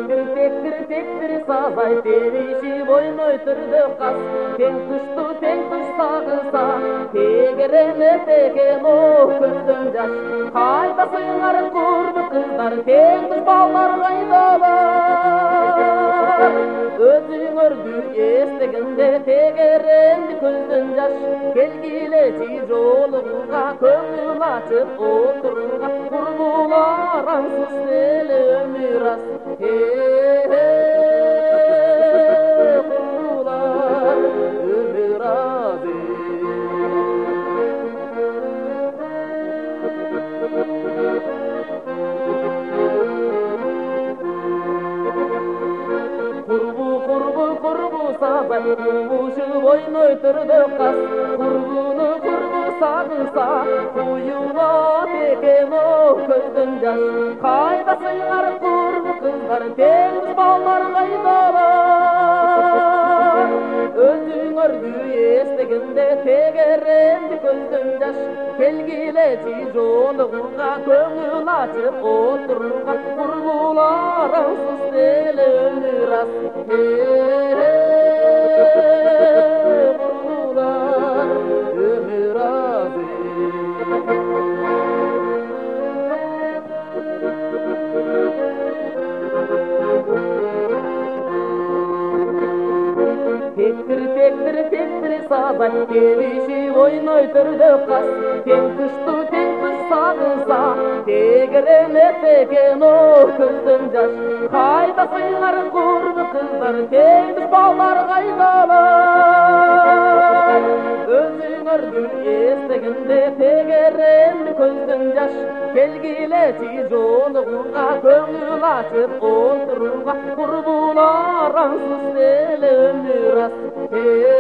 Tektir sazay terişi boyun oyturdu kas. Teң tuş sağılsa tegerene teken o көздөн жаш. Кайдасыңар курбу кыздар, тең туш балдар кайдалар. Өзүңөрдү эстегенде тегеренди көздөн жаш. Келгилечи жолуга көңүл ачып отурга, курбулар аңсыз эле өмүр ас. Kurbular ömür azı. Kurbu sazay kurbuшу boyun oyturdu kas. Kurbunu sağılsa kuyula teken o көздөн жаш. Кайдасыңар kurbu kızlar, teң балдар кайдалар. Өзүңөрдү эстегенде тегеренди көздөн жаш. Келгилечи жолуга көңүл ачып отурга, курбулар аңсыз эле өмүр ас. Kurbular ömür azı. Tektir sazay terişi boyun oyturdu kas. Teң tuş sağılsa tegerene teken o көздөн жаш. Кайдасыңар курбу кыздар, тең туш балдар кайдалар. Өзүңөрдү эстегенде тегеренди көздөн жаш. Келгилечи жолуга көңүл ачып отурга, курбулар аңсыз эле өмүр ас.